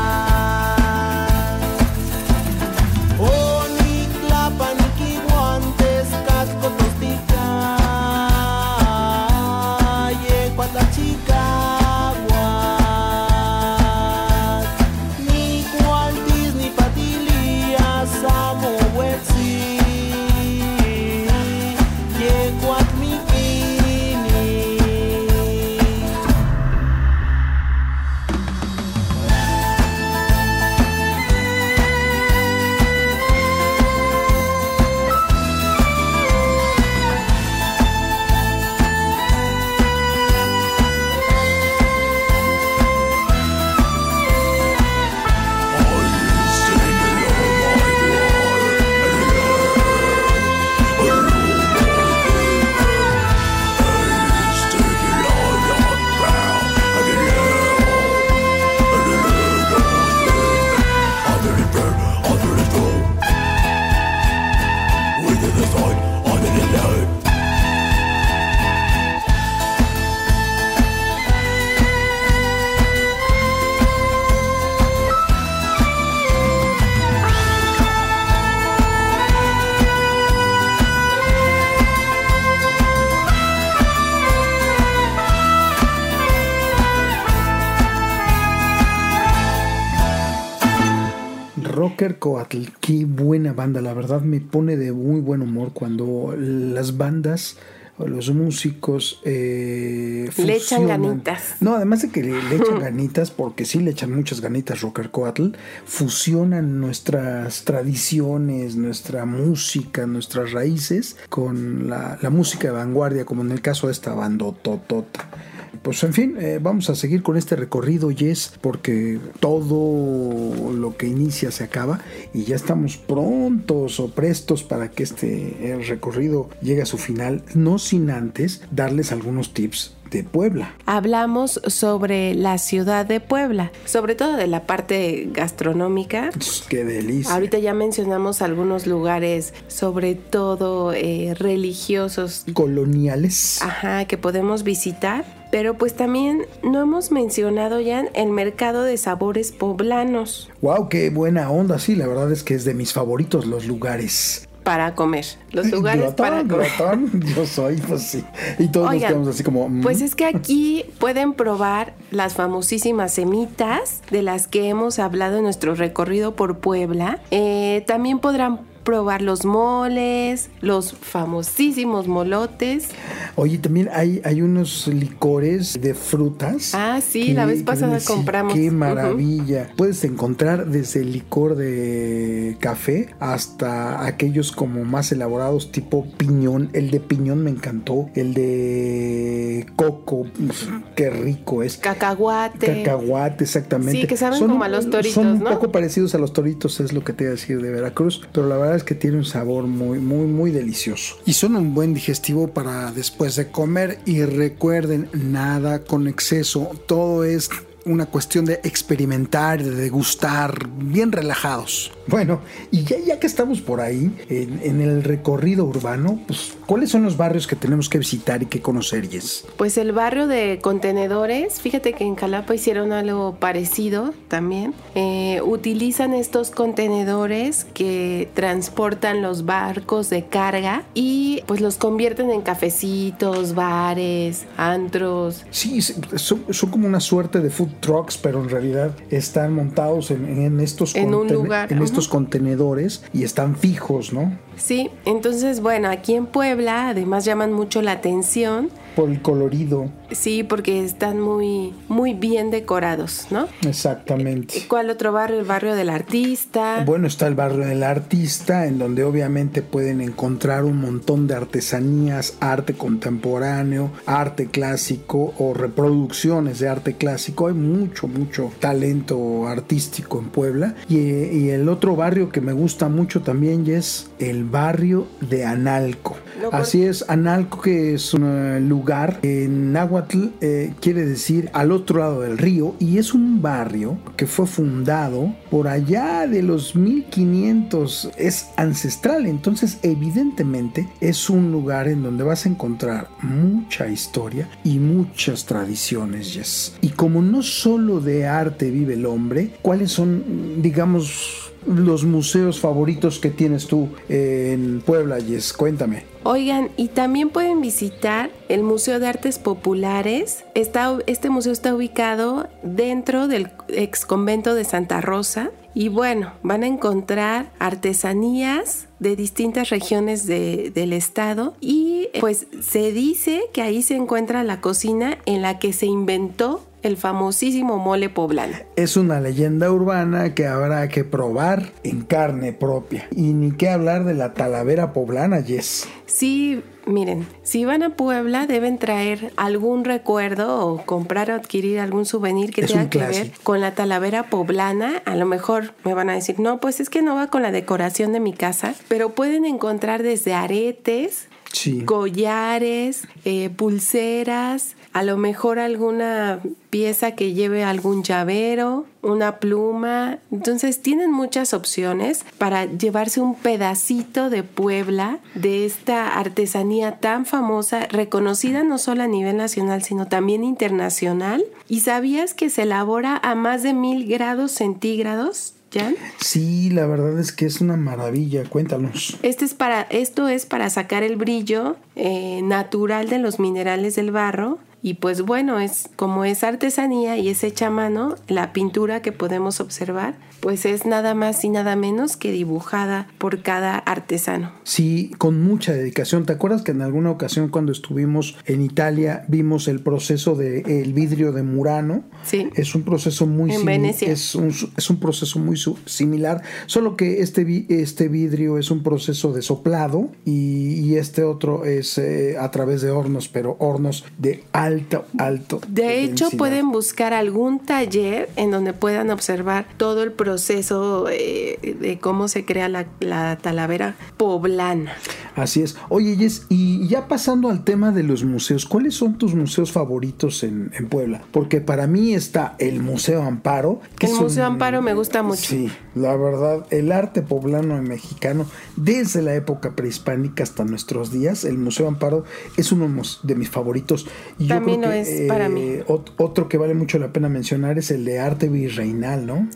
S8: Oh, ni clapa, ni guantes, casco, tostica, ye cuatro chica, guas, ni guantes, ni patillas, amo, huetzi, ye cuatro mi
S4: Quetzalcoatl, qué buena banda, la verdad me pone de muy buen humor cuando las bandas o los músicos eh,
S2: le echan ganitas.
S4: No, además de que le, le echan ganitas, porque sí le echan muchas ganitas. Quetzalcoatl fusionan nuestras tradiciones, nuestra música, nuestras raíces con la, la música de vanguardia, como en el caso de esta bandototota. Pues en fin, eh, vamos a seguir con este recorrido, Jess, porque todo lo que inicia se acaba y ya estamos prontos o prestos para que este el recorrido llegue a su final, no sin antes darles algunos tips de Puebla.
S2: Hablamos sobre la ciudad de Puebla, sobre todo de la parte gastronómica.
S4: ¡Qué delicia!
S2: Ahorita ya mencionamos algunos lugares, sobre todo eh, religiosos.
S4: Coloniales.
S2: Ajá, que podemos visitar. Pero pues también no hemos mencionado ya el mercado de sabores poblanos.
S4: ¡Wow! ¡Qué buena onda! Sí, la verdad es que es de mis favoritos los lugares.
S2: Para comer, los lugares
S4: glotón,
S2: para comer.
S4: Glotón, yo soy, pues sí. Y todos Oigan, nos quedamos así como... Mm.
S2: Pues es que aquí pueden probar las famosísimas semitas de las que hemos hablado en nuestro recorrido por Puebla. Eh, también podrán probar los moles, los famosísimos molotes.
S4: Oye, también hay, hay unos licores de frutas.
S2: Ah, sí,
S4: que,
S2: la vez pasada
S4: sí,
S2: compramos.
S4: ¡Qué maravilla! Uh-huh. Puedes encontrar desde el licor de café hasta aquellos como más elaborados tipo piñón. El de piñón me encantó. El de coco, qué rico es.
S2: Cacahuate.
S4: Cacahuate, exactamente.
S2: Sí, que saben
S4: son,
S2: como a los toritos,
S4: son un
S2: ¿no?
S4: poco parecidos a los toritos, es lo que te iba a decir de Veracruz, pero la verdad es que tiene un sabor muy, muy, muy delicioso. Y son un buen digestivo para después de comer. Y recuerden, nada con exceso, todo es una cuestión de experimentar, de degustar, bien relajados. Bueno, y ya, ya que estamos por ahí, en, en el recorrido urbano, pues, ¿cuáles son los barrios que tenemos que visitar y que conocer, Jess?
S2: Pues el barrio de Contenedores, fíjate que en Jalapa hicieron algo parecido también. Eh, utilizan estos contenedores que transportan los barcos de carga y pues los convierten en cafecitos, bares, antros.
S4: Sí, son, son como una suerte de food trucks, pero en realidad están montados en, en estos
S2: en
S4: conten-
S2: un lugar,
S4: en
S2: uh-huh.
S4: estos contenedores y están fijos, ¿no?
S2: Sí, entonces bueno, aquí en Puebla además llaman mucho la atención
S4: por el colorido.
S2: Sí, porque están muy, muy bien decorados, ¿no?
S4: Exactamente.
S2: ¿Cuál otro barrio? El barrio del Artista.
S4: Bueno, está el barrio del Artista, en donde obviamente pueden encontrar un montón de artesanías, arte contemporáneo, arte clásico o reproducciones de arte clásico. Hay mucho, mucho talento artístico en Puebla. Y, y el otro barrio que me gusta mucho también es el barrio de Analco. Así es, Analco, que es un lugar en náhuatl, eh, quiere decir al otro lado del río, y es un barrio que fue fundado por allá de los mil quinientos, es ancestral, entonces evidentemente es un lugar en donde vas a encontrar mucha historia y muchas tradiciones, yes. Y como no solo de arte vive el hombre, ¿cuáles son, digamos, los museos favoritos que tienes tú en Puebla, Jess? Cuéntame.
S2: Oigan, y también pueden visitar el Museo de Artes Populares. Está, este museo está ubicado dentro del ex convento de Santa Rosa. Y bueno, van a encontrar artesanías de distintas regiones de, del estado. Y pues se dice que ahí se encuentra la cocina en la que se inventó el famosísimo mole poblano.
S4: Es una leyenda urbana que habrá que probar en carne propia. Y ni qué hablar de la talavera poblana, Jess.
S2: Sí, miren, si van a Puebla deben traer algún recuerdo o comprar o adquirir algún souvenir que
S4: es
S2: tenga que ver con la talavera poblana. A lo mejor me van a decir, no, pues es que no va con la decoración de mi casa, pero pueden encontrar desde aretes, sí, collares, eh, pulseras, a lo mejor alguna pieza que lleve algún llavero, una pluma. Entonces tienen muchas opciones para llevarse un pedacito de Puebla, de esta artesanía tan famosa, reconocida no solo a nivel nacional, sino también internacional. ¿Y sabías que se elabora a más de mil grados centígrados? ¿Jan?
S4: Sí, la verdad es que es una maravilla. Cuéntanos.
S2: Este es para, esto es para sacar el brillo eh, natural de los minerales del barro. Y pues bueno, es como es artesanía y es hecha a mano, la pintura que podemos observar, pues es nada más y nada menos que dibujada por cada artesano.
S4: Sí, con mucha dedicación. ¿Te acuerdas que en alguna ocasión cuando estuvimos en Italia vimos el proceso del vidrio de Murano?
S2: Sí.
S4: Es un proceso muy
S2: en
S4: simi-
S2: Venecia.
S4: Es un, es un proceso muy su- similar, solo que este, vi- este vidrio es un proceso de soplado y, y este otro es eh, a través de hornos, pero hornos de alto, alto.
S2: De hecho,
S4: densidad.
S2: pueden buscar algún taller en donde puedan observar todo el proceso eh, de cómo se crea la, la talavera poblana.
S4: Así es. Oye, Jess, y ya pasando al tema de los museos, ¿cuáles son tus museos favoritos en, en Puebla? Porque para mí está el Museo Amparo. Que
S2: el
S4: es
S2: Museo
S4: un,
S2: Amparo me gusta mucho.
S4: Sí, la verdad, el arte poblano y mexicano, desde la época prehispánica hasta nuestros días, el Museo Amparo es uno de mis favoritos. Y
S2: También
S4: yo creo
S2: lo
S4: que,
S2: es para mí.
S4: Eh, otro que vale mucho la pena mencionar es el de arte virreinal, ¿no?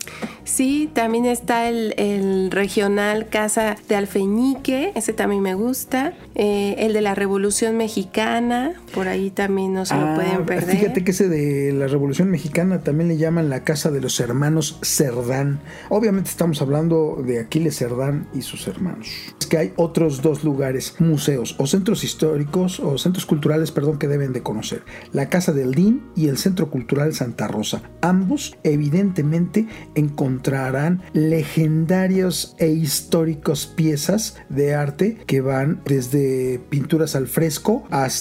S2: Sí, también está el, el regional Casa de Alfeñique, ese también me gusta. Eh, el de la Revolución Mexicana, por ahí también no se ah, lo pueden perder.
S4: Fíjate que ese de la Revolución Mexicana también le llaman la Casa de los Hermanos Cerdán. Obviamente estamos hablando de Aquiles Cerdán y sus hermanos. Es que hay otros dos lugares, museos o centros históricos o centros culturales, perdón, que deben de conocer. La Casa del D I N y el Centro Cultural Santa Rosa. Ambos evidentemente encontrarán legendarios e históricos piezas de arte que van desde pinturas al fresco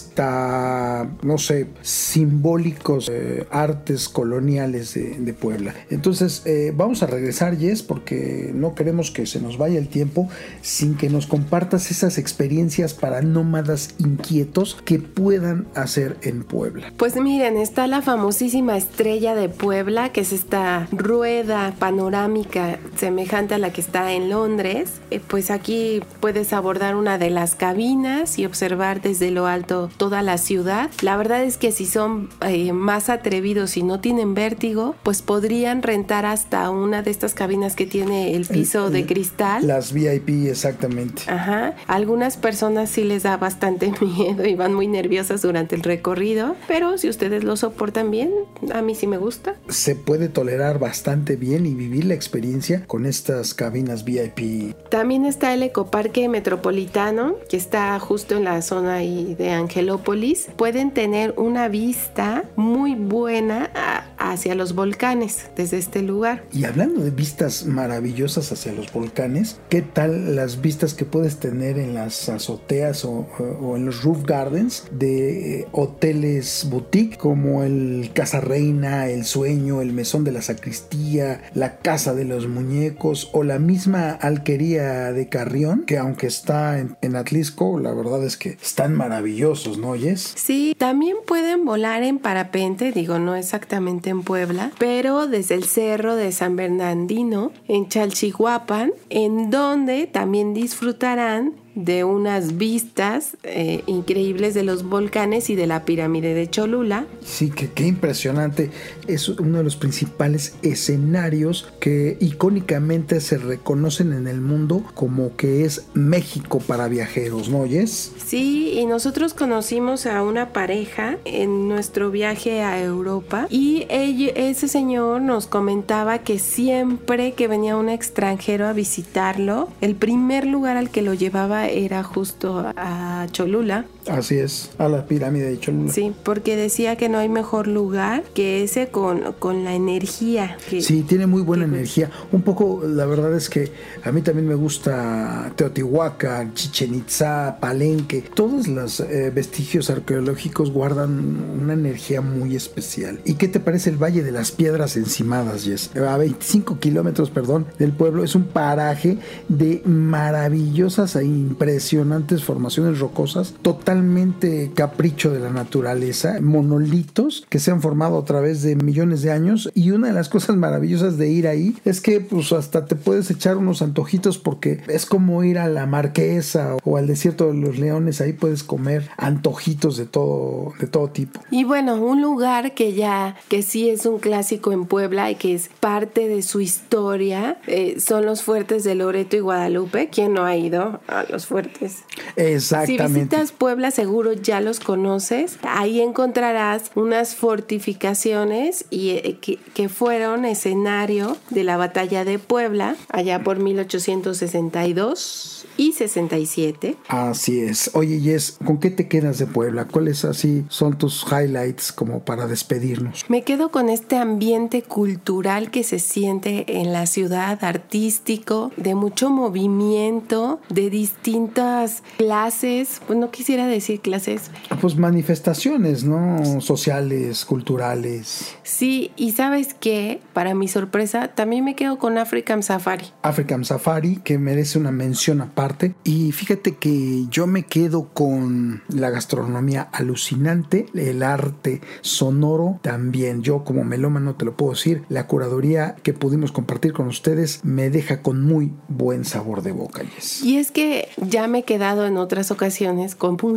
S4: hasta, no sé, simbólicos eh, artes coloniales de, de Puebla. Entonces eh, vamos a regresar, Jess, porque no queremos que se nos vaya el tiempo sin que nos compartas esas experiencias para nómadas inquietos que puedan hacer en Puebla.
S2: Pues miren, está la famosísima Estrella de Puebla, que es esta rueda panorámica semejante a la que está en Londres. Eh, pues aquí puedes abordar una de las cabinas y observar desde lo alto toda la ciudad. La verdad es que si son eh, más atrevidos y no tienen vértigo, pues podrían rentar hasta una de estas cabinas que tiene el piso el, de cristal.
S4: Las V I P, exactamente.
S2: Ajá. A algunas personas sí les da bastante miedo y van muy nerviosas durante el recorrido, pero si ustedes lo soportan bien, a mí sí me gusta.
S4: Se puede tolerar bastante bien y vivir la experiencia con estas cabinas V I P.
S2: También está el Ecoparque Metropolitano, que está justo en la zona ahí de Angelópolis. Pueden tener una vista muy buena a, hacia los volcanes desde este lugar.
S4: Y hablando de vistas maravillosas hacia los volcanes, ¿qué tal las vistas que puedes tener en las azoteas o, o en los roof gardens de eh, hoteles boutique como el Casa Reina, el Sueño, el Mesón de la Sacristía, la Casa de los Muñecos o la misma Alquería de Carrión, que aunque está en, en Atlisco, la verdad es que están maravillosos, ¿no, Jess?
S2: Sí, también pueden volar en parapente, digo, no exactamente en Puebla, pero desde el cerro de San Bernardino, en Chalchihuapan, en donde también disfrutarán de unas vistas eh, increíbles de los volcanes y de la pirámide de Cholula.
S4: Sí, que qué impresionante. Es uno de los principales escenarios que icónicamente se reconocen en el mundo como que es México para viajeros, ¿no oyes?
S2: Sí, y nosotros conocimos a una pareja en nuestro viaje a Europa y ella, ese señor nos comentaba que siempre que venía un extranjero a visitarlo, el primer lugar al que lo llevaba era justo a Cholula.
S4: Así es, a la pirámide de Cholula.
S2: Sí, porque decía que no hay mejor lugar que ese con, con la energía. Que,
S4: sí, tiene muy buena energía. Un poco, la verdad es que a mí también me gusta Teotihuacán, Chichén Itzá, Palenque. Todos los eh, vestigios arqueológicos guardan una energía muy especial. ¿Y qué te parece el Valle de las Piedras Encimadas, Jess? A veinticinco kilómetros, perdón, del pueblo. Es un paraje de maravillosas e impresionantes formaciones rocosas, totalmente capricho de la naturaleza, monolitos que se han formado a través de millones de años. Y una de las cosas maravillosas de ir ahí es que pues hasta te puedes echar unos antojitos, porque es como ir a la Marquesa o al Desierto de los Leones. Ahí puedes comer antojitos de todo, de todo tipo.
S2: Y bueno, un lugar que ya, que sí es un clásico en Puebla y que es parte de su historia, eh, son los fuertes de Loreto y Guadalupe. ¿Quién no ha ido a los fuertes?
S4: Exactamente.
S2: Si visitas Puebla, seguro ya los conoces. Ahí encontrarás unas fortificaciones y, eh, que, que fueron escenario de la batalla de Puebla allá por mil ochocientos sesenta y dos y sesenta y siete.
S4: Así es. Oye, Jess, ¿con qué te quedas de Puebla? ¿Cuáles así son tus highlights como para despedirnos?
S2: Me quedo con este ambiente cultural que se siente en la ciudad, artístico, de mucho movimiento, de distintas clases. Pues no quisiera decir clases.
S4: Pues manifestaciones, ¿no? Sociales, culturales.
S2: Sí, y ¿sabes qué? Para mi sorpresa, también me quedo con African Safari.
S4: African Safari, que merece una mención aparte. Y fíjate que yo me quedo con la gastronomía alucinante, el arte sonoro también. Yo como melómano te lo puedo decir, la curaduría que pudimos compartir con ustedes me deja con muy buen sabor de boca, Jess.
S2: Y es que ya me he quedado en otras ocasiones con mucho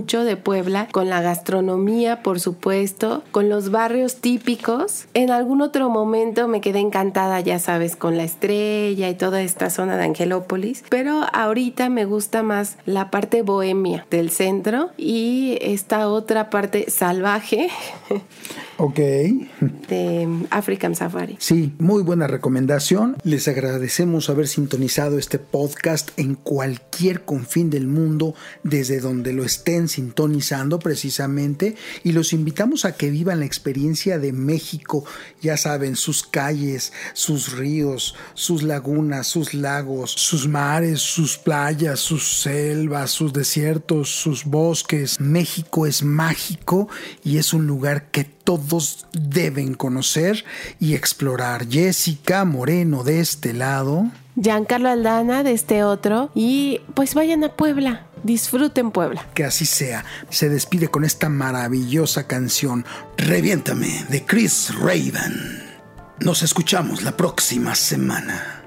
S2: mucho de Puebla, con la gastronomía, por supuesto, con los barrios típicos. En algún otro momento me quedé encantada, ya sabes, con la Estrella y toda esta zona de Angelópolis, pero ahorita me gusta más la parte bohemia del centro y esta otra parte salvaje.
S4: Ok.
S2: De African Safari.
S4: Sí, muy buena recomendación. Les agradecemos haber sintonizado este podcast en cualquier confín del mundo, desde donde lo estén sintonizando precisamente, y los invitamos a que vivan la experiencia de México. Ya saben, sus calles, sus ríos, sus lagunas, sus lagos, sus mares, sus playas, sus selvas, sus desiertos, sus bosques. México es mágico y es un lugar que todos deben conocer y explorar. Jessica Moreno de este lado,
S2: Giancarlo Aldana de este otro, y pues vayan a Puebla, disfruten Puebla.
S4: Que así sea. Se despide con esta maravillosa canción Reviéntame de Chris Raven. Nos escuchamos la próxima semana.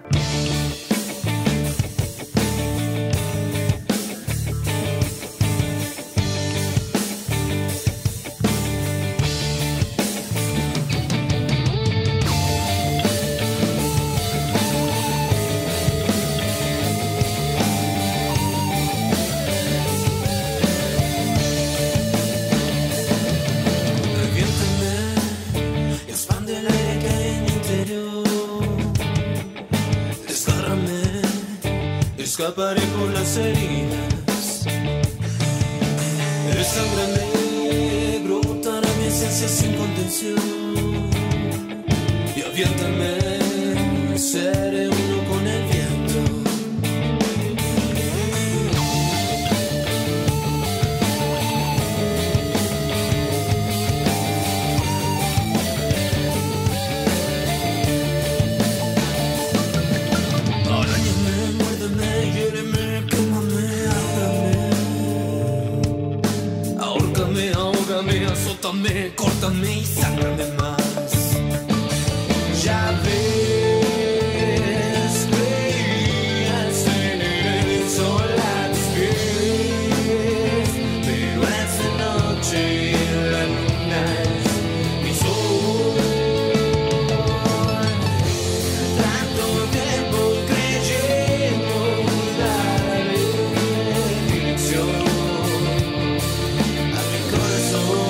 S6: Escaparé por las heridas. Desangraré, brotará mi esencia sin contención. Y aviéntame, seré uno con el viento. Azótame, córtame y sácame más. Ya ves, creías tener sol a tus pies, pero esta noche la luna es mi sol. Tanto tiempo creyendo darle dirección a mi corazón.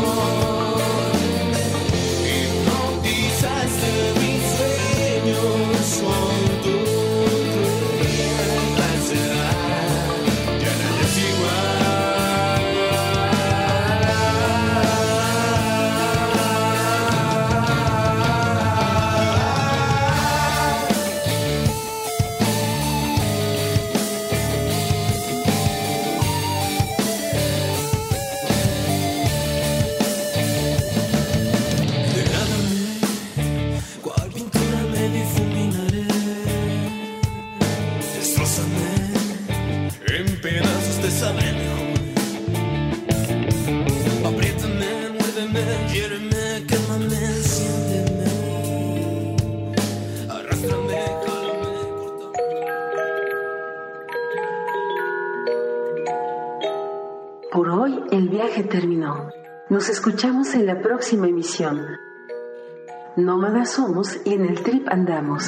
S1: Por hoy el viaje terminó. Nos escuchamos en la próxima emisión. Nómadas somos y en el trip andamos.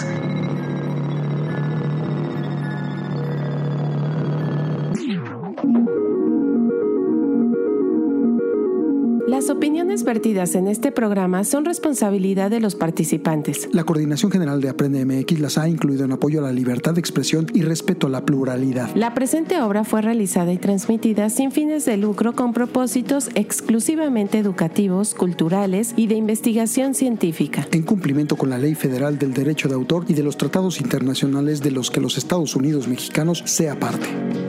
S2: Las opiniones vertidas en este programa son responsabilidad de los participantes.
S4: La Coordinación General de Aprende M X las ha incluido en apoyo a la libertad de expresión y respeto a la pluralidad.
S2: La presente obra fue realizada y transmitida sin fines de lucro con propósitos exclusivamente educativos, culturales y de investigación científica.
S4: En cumplimiento con la Ley Federal del Derecho de Autor y de los tratados internacionales de los que los Estados Unidos mexicanos sea parte.